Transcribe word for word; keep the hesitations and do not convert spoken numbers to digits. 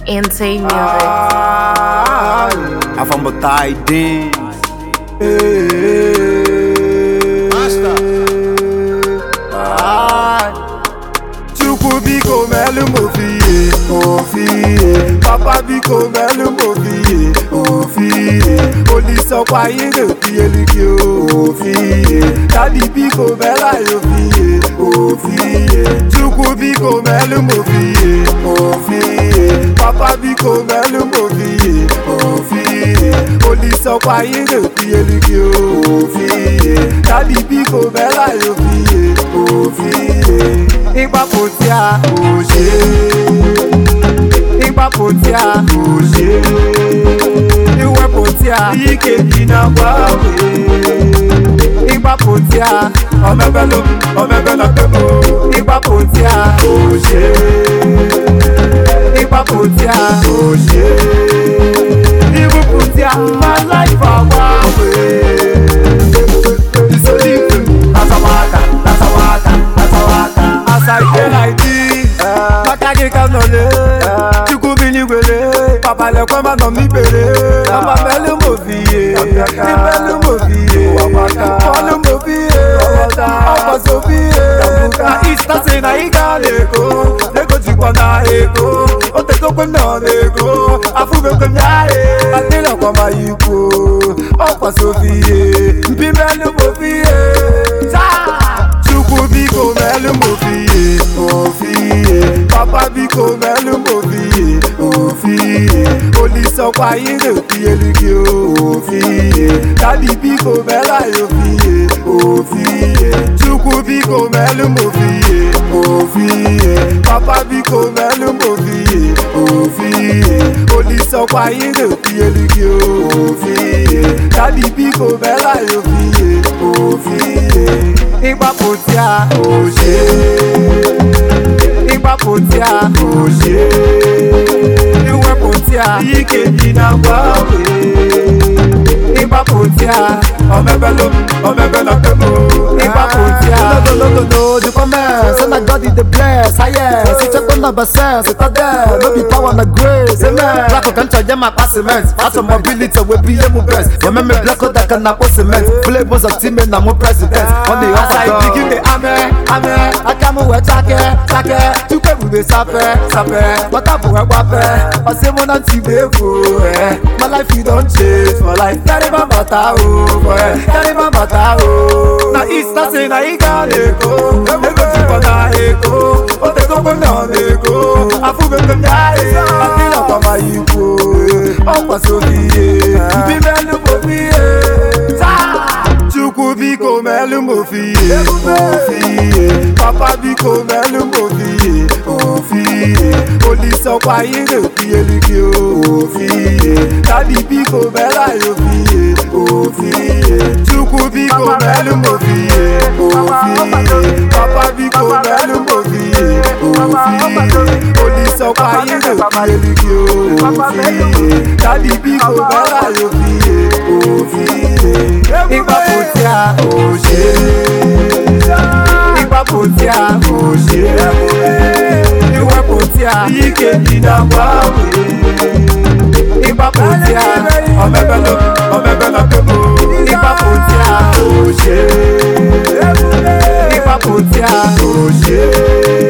Insane music. Ah, avant bataille dance. Master. Ah, Chukwu biko melu mo fiye, mo fiye. Papa biko melu mo fiye, mo fiye. Olisokwa yere fiye likyo, mo fiye. Daddy biko mela yo fiye, mo fiye. Chukwu biko melu mo fiye, mo fiye. Papa biko melu mo fiye, mo fiye. Olisokwa yere fiye likyo, mo fiye. Daddy biko mela yo fiye, mo fiye. Igba potia oje, Igba potia oje, Iwe potia ike bina wawe. Igba potia omebelo, omebelo tebo. Igba potia oje, Igba potia oje, Iwe potia my life awawe. It's a different, that's a waka, that's a waka, that's a waka. As I feel like this, Makage kanole, Chukwu biligwele, Papa le kwa ma no mi bere, Mama melu mo fiye, Melu mo fiye, Molu mo fiye, Opa so fiye, Na ista se na iga leko, Leko chikwa na eko, Ote to kwe na leko, Afube kwe myae, Atila kwa ma yiko, Opa so fiye, Mpi melu mo fiye, Chukwu biko melu mo fiye, mo fiye. Papa biko melu mo fiye, mo fiye. Olisokwa yere fiye likyo, mo fiye. Daddy biko mela yo fiye, mo fiye. Chukwu biko melu mo fiye, mo fiye. Papa biko melu mo fiye, mo fiye. Olisokwa yere fiye likyo, mo fiye. Daddy biko mela yo fiye, mo fiye. Igba potia oje, Igba potia oje, Iwe potia ike bina wawe. Igba potia omebelo, omebelo tebo. Igba potia No, no, no, no, the comments, and I got it the bless, I yes. It's a number sense, it's a there, no be power and grace, amen. Black can charge my passiments, fast mobility will be able best. Remember black that can not cement, flavors of team and I'm a president. On the outside, begin the ame, ame, I come with take, take, to come with the sape, sape, what up with wape, I say one and see eh. My life you don't change, my life, that is my matter, that is my matter. Na ista se na iga leko, Leko chikwa na eko, Ote to kwe na leko, Afube kwe myae, Atila kwa ma yiko, Opa so fiye, Mpi melu mo fiye. Chukwu biko melu mo fiye, mo fiye. Papa biko melu mo fiye, mo fiye. Olisokwa yere fiye likyo, mo fiye. Daddy biko mela yo fiye, mo fiye. Chukwu biko melu mo fiye, mo fiye. Papa biko melu mo fiye, mo fiye. Olisokwa yere fiye likyo, mo fiye. Daddy biko mela yo fiye, mo fiye. Igba potia oje, Igba potia oje, Iwe potia ike bina wawe. Igba potia omebelo, omebelo tebo. Igba potia oje, Igba potia oje.